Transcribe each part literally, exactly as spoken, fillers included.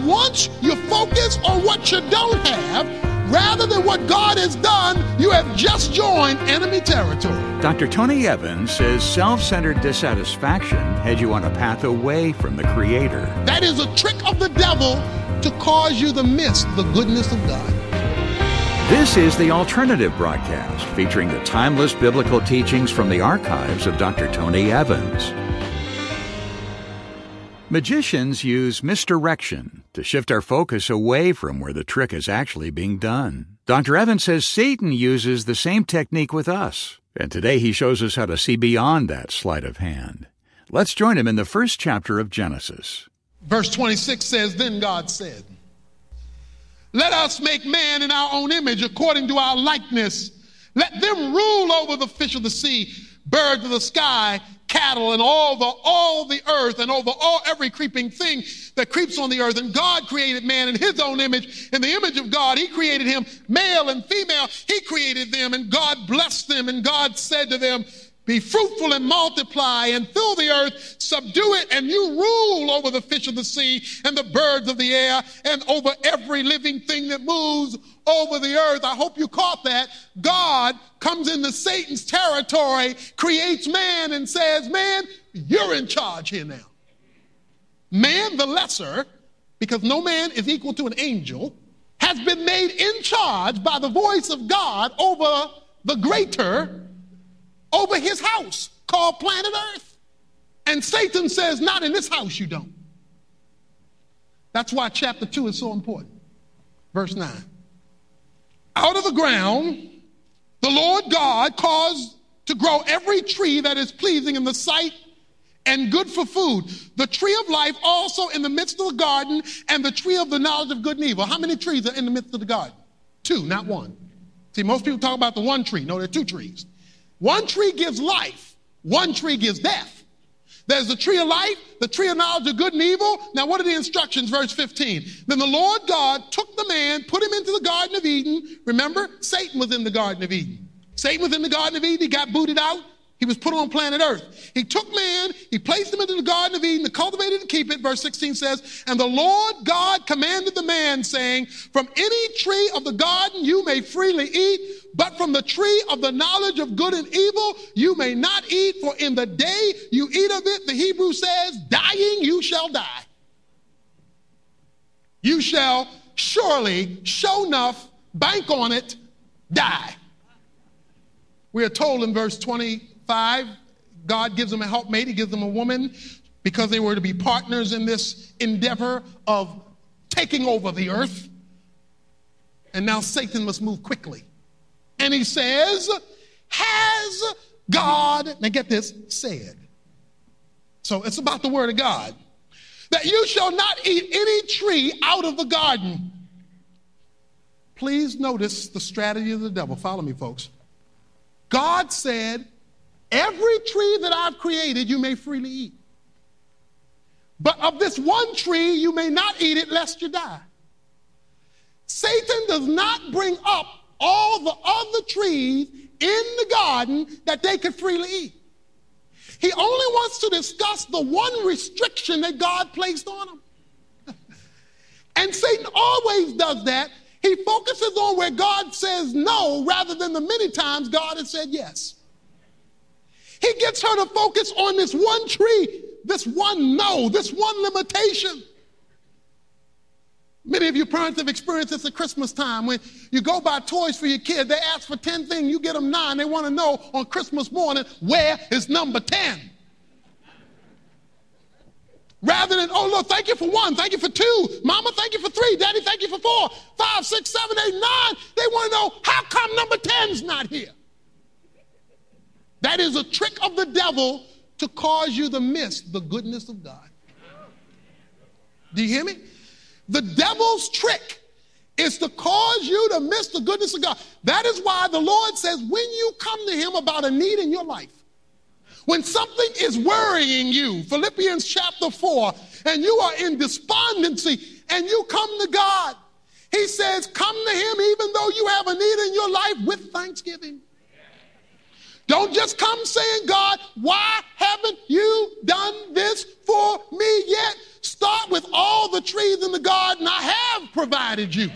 once you focus on what you don't have, rather than what God has done, you have just joined enemy territory. Doctor Tony Evans says self-centered dissatisfaction had you on a path away from the Creator. That is a trick of the devil to cause you to miss the goodness of God. This is The Alternative Broadcast, featuring the timeless biblical teachings from the archives of Doctor Tony Evans. Magicians use misdirection to shift our focus away from where the trick is actually being done. Doctor Evans says Satan uses the same technique with us, and today he shows us how to see beyond that sleight of hand. Let's join him in the first chapter of Genesis. Verse twenty-six says, "Then God said, let us make man in our own image, according to our likeness. Let them rule over the fish of the sea, birds of the sky, cattle, and all the all the earth, and over all every creeping thing that creeps on the earth. And God created man in his own image. In the image of God, he created him, male and female. He created them, and God blessed them. And God said to them, be fruitful and multiply and fill the earth, subdue it, and you rule over the fish of the sea and the birds of the air and over every living thing that moves over the earth." I hope you caught that. God comes into Satan's territory, creates man, and says, man, you're in charge here now. Man, the lesser, because no man is equal to an angel, has been made in charge by the voice of God over the greater, over his house called planet Earth. And Satan says, not in this house you don't. That's why chapter two is so important. Verse nine. Out of the ground, the Lord God caused to grow every tree that is pleasing in the sight and good for food. The tree of life also in the midst of the garden, and the tree of the knowledge of good and evil. How many trees are in the midst of the garden? Two, not one. See, most people talk about the one tree. No, there are two trees. One tree gives life. One tree gives death. There's the tree of life, the tree of knowledge of good and evil. Now, what are the instructions? Verse fifteen. Then the Lord God took the man, put him into the Garden of Eden. Remember, Satan was in the Garden of Eden. Satan was in the Garden of Eden. He got booted out. He was put on planet Earth. He took man, he placed him into the Garden of Eden to cultivate it and keep it. Verse sixteen says, and the Lord God commanded the man, saying, from any tree of the garden you may freely eat, but from the tree of the knowledge of good and evil you may not eat, for in the day you eat of it, the Hebrew says, dying you shall die. You shall surely, sure enough, bank on it, die. We are told in verse twenty-five, God gives them a helpmate. He gives them a woman because they were to be partners in this endeavor of taking over the earth. And now Satan must move quickly. And he says, has God, now get this, said. So it's about the word of God. That you shall not eat any tree out of the garden. Please notice the strategy of the devil. Follow me, folks. God said, every tree that I've created you may freely eat. But of this one tree you may not eat it lest you die. Satan does not bring up all the other trees in the garden that they could freely eat. He only wants to discuss the one restriction that God placed on them. And Satan always does that. He focuses on where God says no rather than the many times God has said yes. He gets her to focus on this one tree, this one no, this one limitation. Many of you parents have experienced this at Christmas time. When you go buy toys for your kid, they ask for ten things, you get them nine. They want to know on Christmas morning, where is number ten? Rather than, oh, look, thank you for one, thank you for two, mama, thank you for three, daddy, thank you for four, five, six, seven, eight, nine. They want to know, how come number ten's not here? That is a trick of the devil to cause you to miss the goodness of God. Do you hear me? The devil's trick is to cause you to miss the goodness of God. That is why the Lord says, when you come to him about a need in your life, when something is worrying you, Philippians chapter four, and you are in despondency and you come to God, he says, come to him even though you have a need in your life with thanksgiving. Don't just come saying, God, why haven't you done this for me yet? Start with all the trees in the garden I have provided you.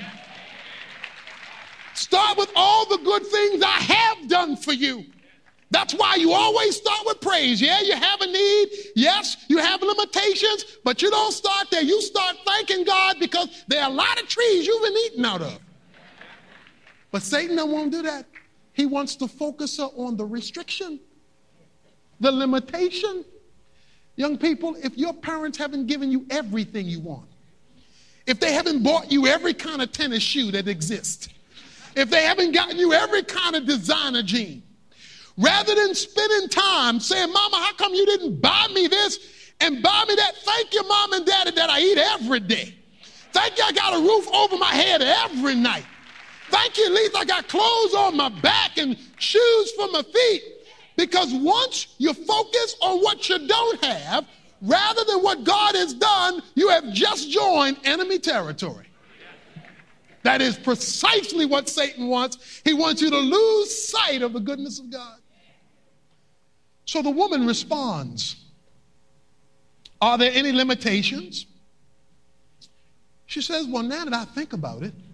Start with all the good things I have done for you. That's why you always start with praise. Yeah, you have a need. Yes, you have limitations, but you don't start there. You start thanking God because there are a lot of trees you've been eating out of. But Satan don't want to do that. He wants to focus her on the restriction, the limitation. Young people, if your parents haven't given you everything you want, if they haven't bought you every kind of tennis shoe that exists, if they haven't gotten you every kind of designer jean, rather than spending time saying, Mama, how come you didn't buy me this and buy me that? Thank you, Mom and Daddy, that I eat every day. Thank you, I got a roof over my head every night. Thank you, at least I got clothes on my back and shoes for my feet. Because once you focus on what you don't have, rather than what God has done, you have just joined enemy territory. That is precisely what Satan wants. He wants you to lose sight of the goodness of God. So the woman responds, are there any limitations? She says, well, now that I think about it,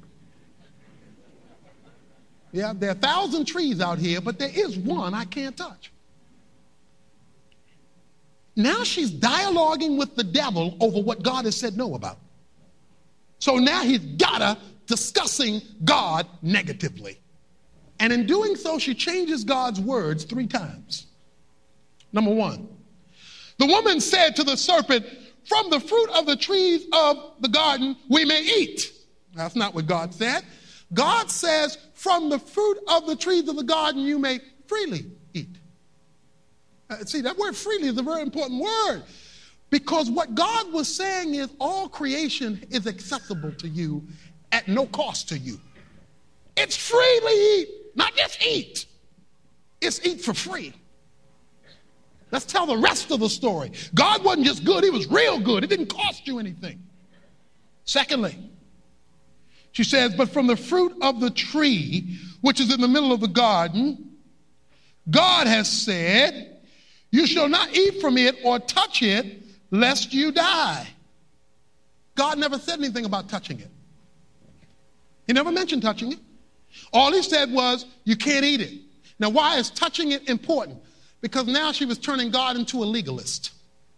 yeah, there are a thousand trees out here, but there is one I can't touch. Now she's dialoguing with the devil over what God has said no about. So now he's got her discussing God negatively. And in doing so, she changes God's words three times. Number one, the woman said to the serpent, from the fruit of the trees of the garden we may eat. That's not what God said. God says, from the fruit of the trees of the garden you may freely eat. Uh, see, that word freely is a very important word, because what God was saying is all creation is accessible to you at no cost to you. It's freely eat, not just eat. It's eat for free. Let's tell the rest of the story. God wasn't just good, he was real good. It didn't cost you anything. Secondly, she says, but from the fruit of the tree, which is in the middle of the garden, God has said, you shall not eat from it or touch it, lest you die. God never said anything about touching it. He never mentioned touching it. All he said was, you can't eat it. Now, why is touching it important? Because now she was turning God into a legalist.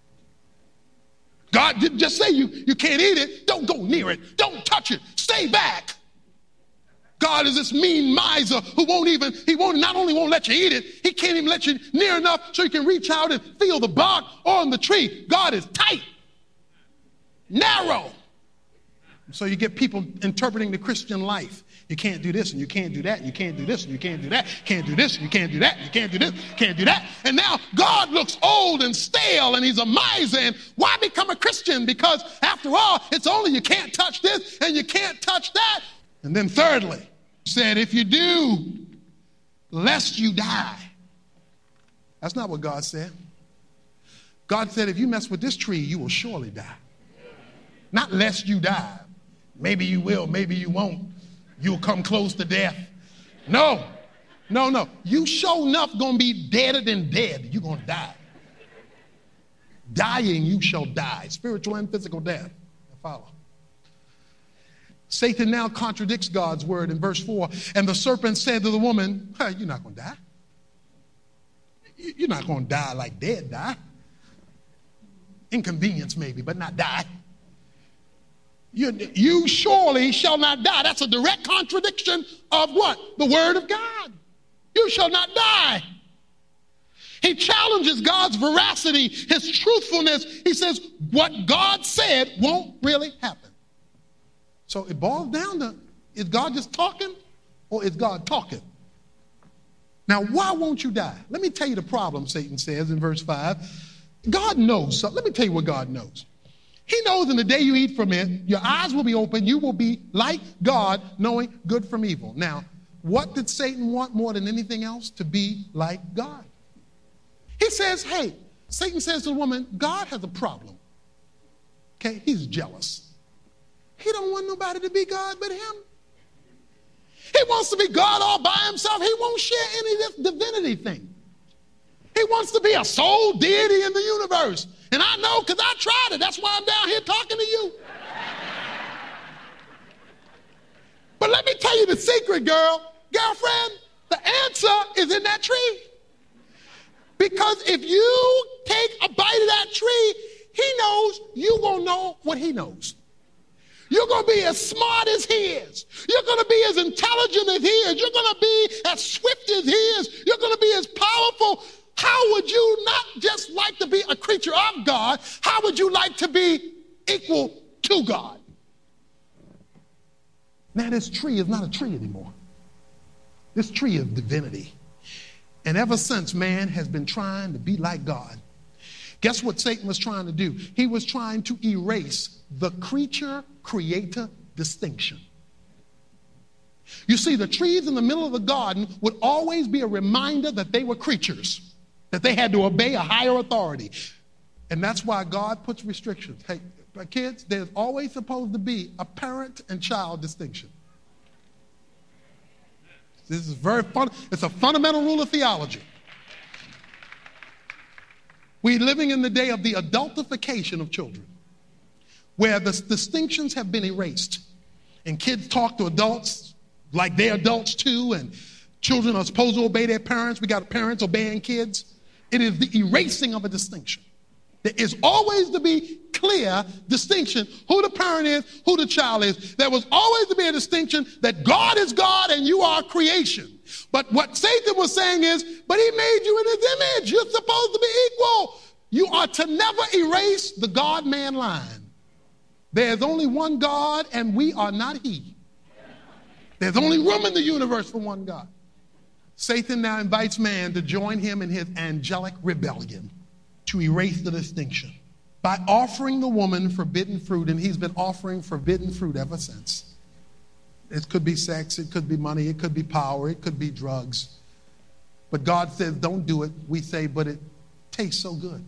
God didn't just say you, you can't eat it. Don't go near it. Don't touch it. Stay back. God is this mean miser who won't even, he won't, not only won't let you eat it, he can't even let you near enough so you can reach out and feel the bark on the tree. God is tight, narrow. So you get people interpreting the Christian life. You can't do this and you can't do that, and you can't do this and you can't do that, can't do this and you can't do that, you can't do this, can't do that. And now God looks old and stale and he's a miser. And why become a Christian? Because after all, it's only you can't touch this and you can't touch that. And then thirdly, said, if you do, lest you die. That's not what God said. God said, if you mess with this tree, you will surely die. Not lest you die. Maybe you will, maybe you won't. You'll come close to death. No, no, no. You sure enough gonna be deader than dead. You're gonna die. Dying, you shall die. Spiritual and physical death. Follow. Satan now contradicts God's word in verse four. And the serpent said to the woman, hey, you're not gonna die. You're not gonna die like dead die. Inconvenience maybe, but not die. You, you surely shall not die. That's a direct contradiction of what? The word of God. You shall not die. He challenges God's veracity, his truthfulness. He says what God said won't really happen. So it boils down to, is God just talking or is God talking? Now, why won't you die? Let me tell you the problem, Satan says in verse five. God knows something. Let me tell you what God knows. He knows in the day you eat from it, your eyes will be open. You will be like God, knowing good from evil. Now, what did Satan want more than anything else? To be like God. He says, hey, Satan says to the woman, God has a problem. Okay, he's jealous. He don't want nobody to be God but him. He wants to be God all by himself. He won't share any of this divinity thing. He wants to be a sole deity in the universe. And I know because I tried it. That's why I'm down here talking to you. But let me tell you the secret, girl, girlfriend. The answer is in that tree. Because if you take a bite of that tree, he knows you won't know what he knows. You're going to be as smart as he is. You're going to be as intelligent as he is. You're going to be as swift as he is. You're going to be as powerful. How would you not just like to be a creature of God? How would you like to be equal to God? Now, this tree is not a tree anymore. This tree is divinity. And ever since, man has been trying to be like God. Guess what Satan was trying to do? He was trying to erase the creature-creator distinction. You see, the trees in the middle of the garden would always be a reminder that they were creatures, that they had to obey a higher authority. And that's why God puts restrictions. Hey, kids, there's always supposed to be a parent and child distinction. This is very fun. It's a fundamental rule of theology. We're living in the day of the adultification of children, where the distinctions have been erased. And kids talk to adults like they're adults too, and children are supposed to obey their parents. We got parents obeying kids. It is the erasing of a distinction. There is always to be clear distinction who the parent is, who the child is. There was always to be a distinction that God is God and you are creation. But what Satan was saying is, but he made you in his image. You're supposed to be equal. You are to never erase the God-man line. There's only one God and we are not he. There's only room in the universe for one God. Satan now invites man to join him in his angelic rebellion, to erase the distinction by offering the woman forbidden fruit, and he's been offering forbidden fruit ever since. It could be sex, it could be money, it could be power, it could be drugs. But God says, don't do it. We say, but it tastes so good.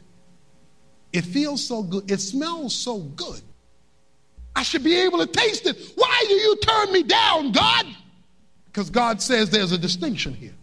It feels so good. It smells so good. I should be able to taste it. Why do you turn me down, God? Because God says there's a distinction here.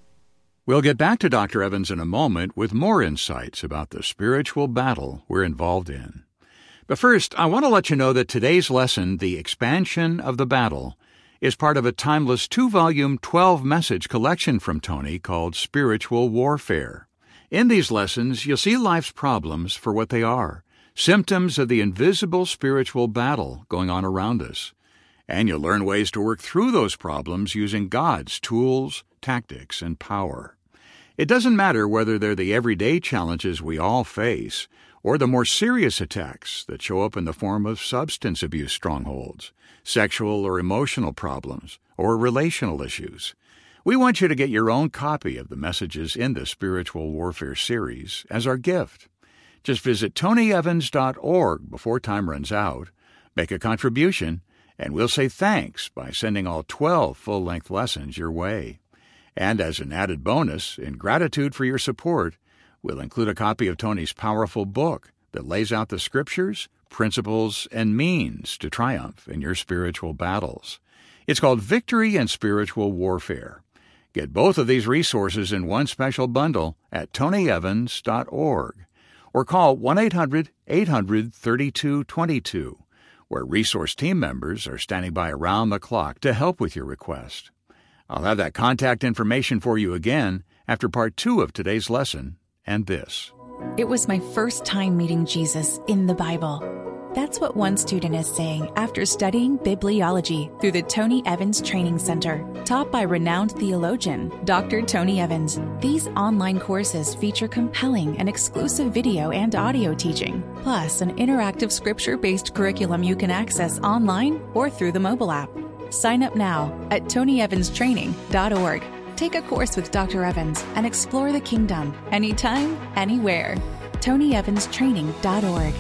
We'll get back to Doctor Evans in a moment with more insights about the spiritual battle we're involved in. But first, I want to let you know that today's lesson, The Expansion of the Battle, is part of a timeless two-volume, twelve-message collection from Tony called Spiritual Warfare. In these lessons, you'll see life's problems for what they are, symptoms of the invisible spiritual battle going on around us. And you'll learn ways to work through those problems using God's tools, tactics, and power. It doesn't matter whether they're the everyday challenges we all face or the more serious attacks that show up in the form of substance abuse strongholds, sexual or emotional problems, or relational issues. We want you to get your own copy of the messages in the Spiritual Warfare series as our gift. Just visit tony evans dot org before time runs out, make a contribution, and we'll say thanks by sending all twelve full-length lessons your way. And as an added bonus, in gratitude for your support, we'll include a copy of Tony's powerful book that lays out the scriptures, principles, and means to triumph in your spiritual battles. It's called Victory in Spiritual Warfare. Get both of these resources in one special bundle at tony evans dot org or call one eight hundred eight hundred thirty-two twenty-two, where resource team members are standing by around the clock to help with your request. I'll have that contact information for you again after part two of today's lesson and this. It was my first time meeting Jesus in the Bible. That's what one student is saying after studying bibliology through the Tony Evans Training Center, taught by renowned theologian Doctor Tony Evans. These online courses feature compelling and exclusive video and audio teaching, plus an interactive scripture-based curriculum you can access online or through the mobile app. Sign up now at tony evans training dot org. Take a course with Doctor Evans and explore the kingdom anytime, anywhere. tony evans training dot org.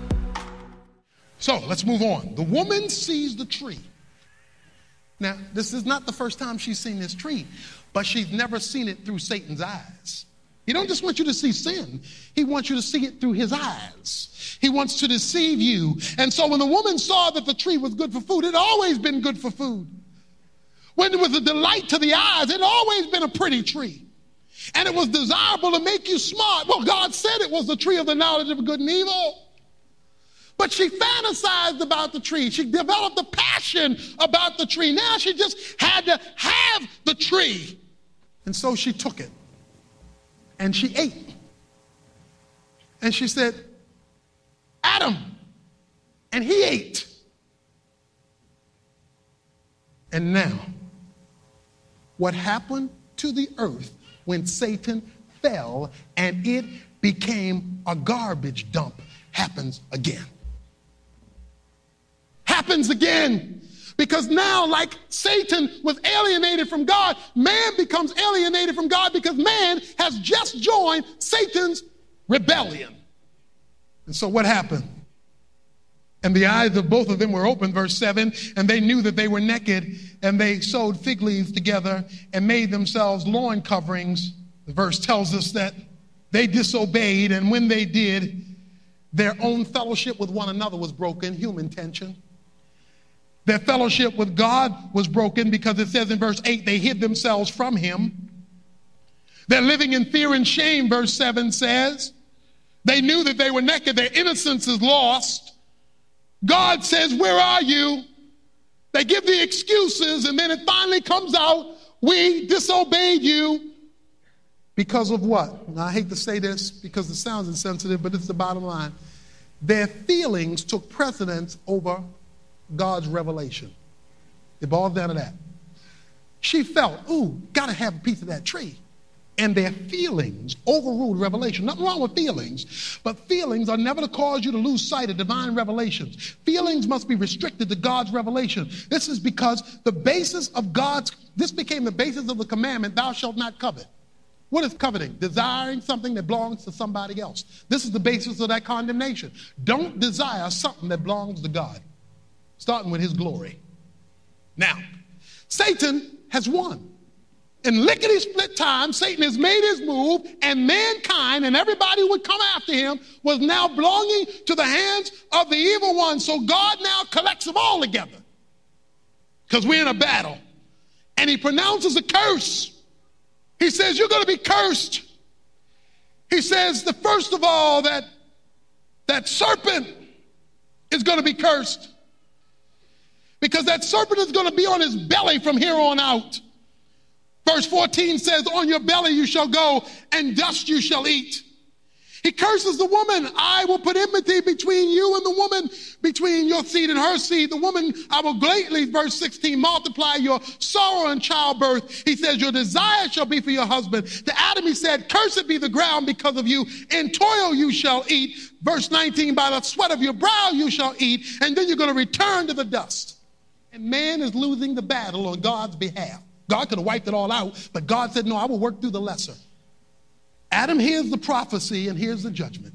So let's move on. The woman sees the tree. Now, this is not the first time she's seen this tree, but she's never seen it through Satan's eyes. He don't just want you to see sin. He wants you to see it through his eyes. He wants to deceive you. And so when the woman saw that the tree was good for food, it had always been good for food. When it was a delight to the eyes, it had always been a pretty tree. And it was desirable to make you smart. Well, God said it was the tree of the knowledge of good and evil. But she fantasized about the tree. She developed a passion about the tree. Now she just had to have the tree. And so she took it. And she ate. And she said, Adam. And he ate. And now, what happened to the earth when Satan fell and it became a garbage dump happens again. Happens again. Because now, like Satan was alienated from God, man becomes alienated from God because man has just joined Satan's rebellion. And so what happened? And the eyes of both of them were open, verse seven, and they knew that they were naked, and they sewed fig leaves together and made themselves loin coverings. The verse tells us that they disobeyed, and when they did, their own fellowship with one another was broken, human tension. Their fellowship with God was broken because it says in verse eight, they hid themselves from him. They're living in fear and shame, verse seven says. They knew that they were naked. Their innocence is lost. God says, where are you? They give the excuses, and then it finally comes out, we disobeyed you because of what? Now, I hate to say this because it sounds insensitive, but it's the bottom line. Their feelings took precedence over God's revelation. It boils down to that. She felt, ooh, got to have a piece of that tree. And their feelings overruled revelation. Nothing wrong with feelings, but feelings are never to cause you to lose sight of divine revelations. Feelings must be restricted to God's revelation. This is because the basis of God's, this became the basis of the commandment, thou shalt not covet. What is coveting? Desiring something that belongs to somebody else. This is the basis of that condemnation. Don't desire something that belongs to God, starting with his glory. Now, Satan has won. In lickety-split time, Satan has made his move, and mankind and everybody who would come after him was now belonging to the hands of the evil one. So God now collects them all together because we're in a battle. And he pronounces a curse. He says, you're going to be cursed. He says, the first of all, that, that serpent is going to be cursed because that serpent is going to be on his belly from here on out. Verse fourteen says, on your belly you shall go, and dust you shall eat. He curses the woman. I will put enmity between you and the woman, between your seed and her seed. The woman, I will greatly, verse sixteen, multiply your sorrow and childbirth. He says, your desire shall be for your husband. To Adam he said, cursed be the ground because of you. In toil you shall eat. Verse nineteen, by the sweat of your brow you shall eat. And then you're going to return to the dust. And man is losing the battle on God's behalf. God could have wiped it all out, but God said, no, I will work through the lesser. Adam hears the prophecy and hears the judgment.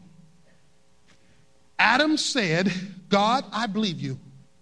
Adam said, God, I believe you.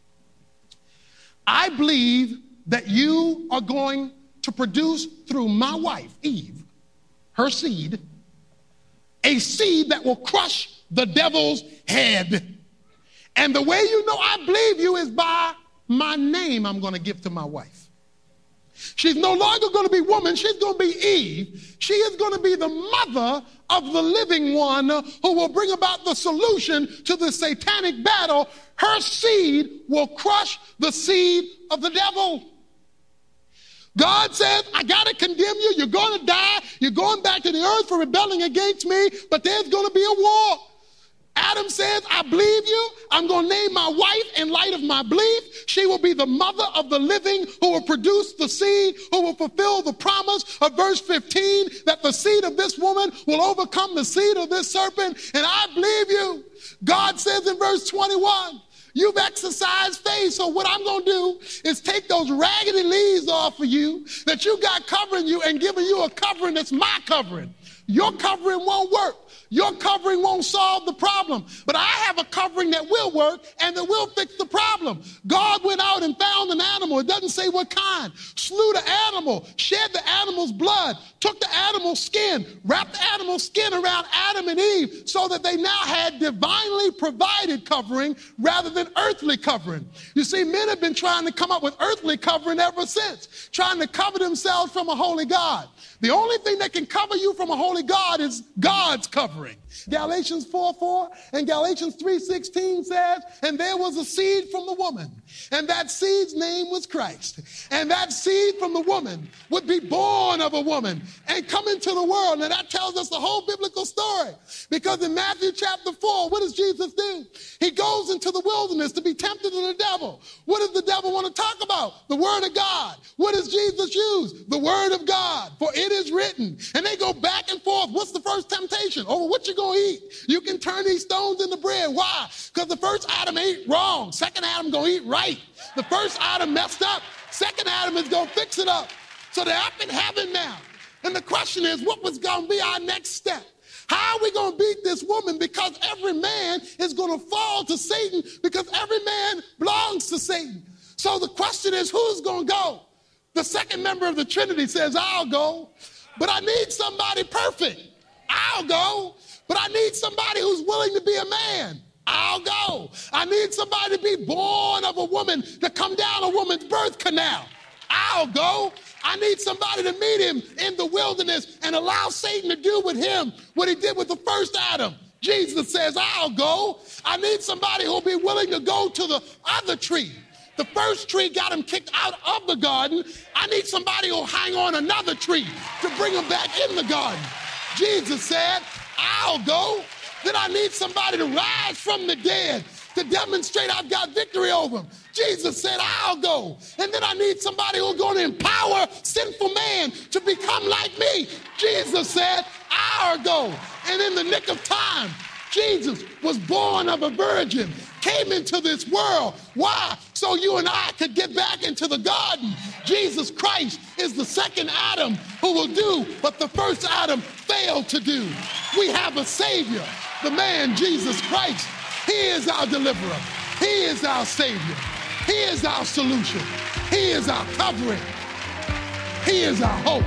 I believe that you are going to produce through my wife, Eve, her seed, a seed that will crush the devil's head. And the way you know I believe you is by my name I'm going to give to my wife. She's no longer going to be woman. She's going to be Eve. She is going to be the mother of the living one who will bring about the solution to the satanic battle. Her seed will crush the seed of the devil. God says, I got to condemn you. You're going to die. You're going back to the earth for rebelling against me, but there's going to be a war. Adam says, I believe you. I'm going to name my wife in light of my belief. She will be the mother of the living who will produce the seed, who will fulfill the promise of verse fifteen, that the seed of this woman will overcome the seed of this serpent. And I believe you. God says in verse twenty-one, you've exercised faith, so what I'm going to do is take those raggedy leaves off of you that you got covering you and giving you a covering that's my covering. Your covering won't work. your covering won't solve the problem. But I have a covering that will work and that will fix the problem. God went out and found an animal. It doesn't say what kind. Slew the animal, shed the animal's blood, took the animal's skin, wrapped the animal's skin around Adam and Eve so that they now had divinely provided covering rather than earthly covering. You see, men have been trying to come up with earthly covering ever since, trying to cover themselves from a holy God. The only thing that can cover you from a holy God is God's covering. Galatians four four and Galatians three sixteen says, and there was a seed from the woman, and that seed's name was Christ. And that seed from the woman would be born of a woman and come into the world. Now that tells us the whole biblical story. Because in Matthew chapter four, what does Jesus do? He goes into the wilderness to be tempted of the devil. What does the devil want to talk about? The word of God. What does Jesus use? The word of God. For it is written. And they go back and forth. What's the first temptation? Over what you going to eat? You can turn these stones into bread. Why? Because the first Adam ate wrong. Second Adam going to eat right. The first Adam messed up. Second Adam is going to fix it up. So they're up in heaven now. And the question is, what was going to be our next step? How are we going to beat this woman? Because every man is going to fall to Satan because every man belongs to Satan. So the question is, who's going to go? The second member of the Trinity says, I'll go, but I need somebody perfect. I'll go, but I need somebody who's willing to be a man. I'll go. I need somebody to be born of a woman, to come down a woman's birth canal. I'll go. I need somebody to meet him in the wilderness and allow Satan to do with him what he did with the first Adam. Jesus says, I'll go. I need somebody who'll be willing to go to the other tree. The first tree got him kicked out of the garden. I need somebody who'll hang on another tree to bring him back in the garden. Jesus said, I'll go. Then I need somebody to rise from the dead to demonstrate I've got victory over him. Jesus said, I'll go. And then I need somebody who's going to empower sinful man to become like me. Jesus said, I'll go. And in the nick of time, Jesus was born of a virgin, came into this world. Why? So you and I could get back into the garden. Jesus Christ is the second Adam who will do what the first Adam failed to do. We have a Savior, the man Jesus Christ. He is our deliverer. He is our Savior. He is our solution. He is our covering. He is our hope.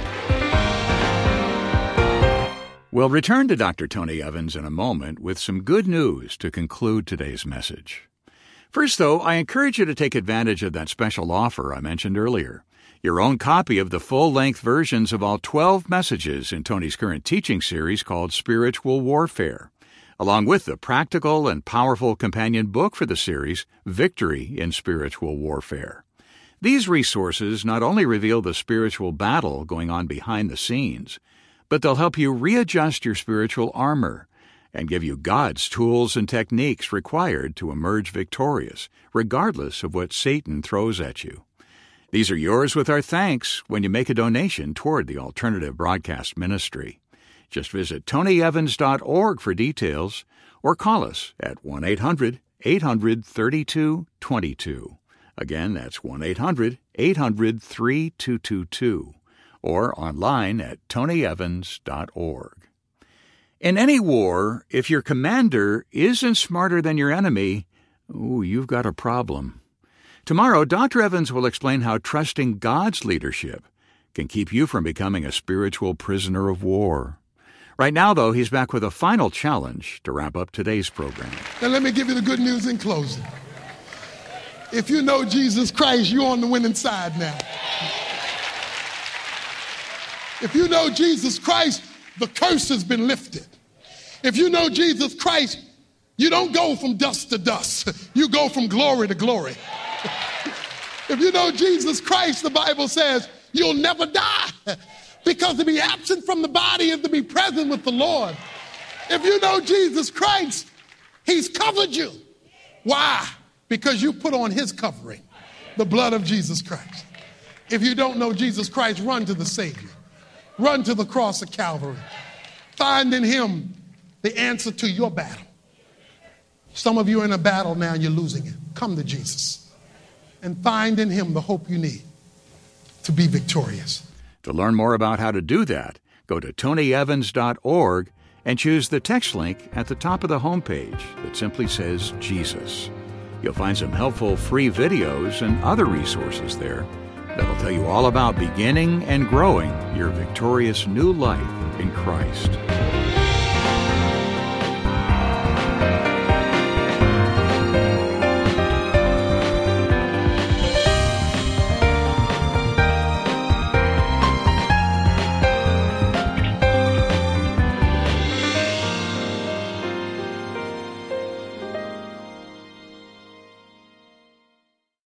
We'll return to Doctor Tony Evans in a moment with some good news to conclude today's message. First, though, I encourage you to take advantage of that special offer I mentioned earlier. Your own copy of the full-length versions of all twelve messages in Tony's current teaching series called Spiritual Warfare, along with the practical and powerful companion book for the series, Victory in Spiritual Warfare. These resources not only reveal the spiritual battle going on behind the scenes, but they'll help you readjust your spiritual armor and give you God's tools and techniques required to emerge victorious, regardless of what Satan throws at you. These are yours with our thanks when you make a donation toward the Alternative Broadcast Ministry. Just visit tony evans dot org for details or call us at one eight hundred eight hundred thirty-two twenty-two. Again, that's one eight hundred eight hundred three two two two. Or online at tony evans dot org. In any war, if your commander isn't smarter than your enemy, ooh, you've got a problem. Tomorrow, Doctor Evans will explain how trusting God's leadership can keep you from becoming a spiritual prisoner of war. Right now, though, he's back with a final challenge to wrap up today's program. Now, let me give you the good news in closing. If you know Jesus Christ, you're on the winning side now. If you know Jesus Christ, the curse has been lifted. If you know Jesus Christ, you don't go from dust to dust. You go from glory to glory. If you know Jesus Christ, the Bible says, you'll never die. Because to be absent from the body is to be present with the Lord. If you know Jesus Christ, he's covered you. Why? Because you put on his covering, the blood of Jesus Christ. If you don't know Jesus Christ, run to the Savior. Run to the cross of Calvary. Find in him the answer to your battle. Some of you are in a battle now and you're losing it. Come to Jesus and find in him the hope you need to be victorious. To learn more about how to do that, go to tony evans dot org and choose the text link at the top of the homepage that simply says Jesus. You'll find some helpful free videos and other resources there that'll tell you all about beginning and growing your victorious new life in Christ.